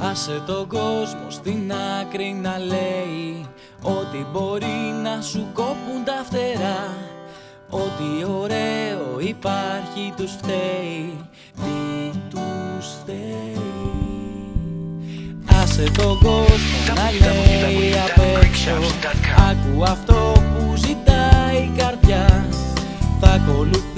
Άσε τον κόσμο στην άκρη να λέει ότι μπορεί να σου κόπουν τα φτερά. Ό,τι ωραίο υπάρχει τους φταίει. Τι τους φταίει? Άσε τον κόσμο να λέει απ' έξω. Άκου αυτό που ζητάει η καρδιά. Θα ακολουθήσει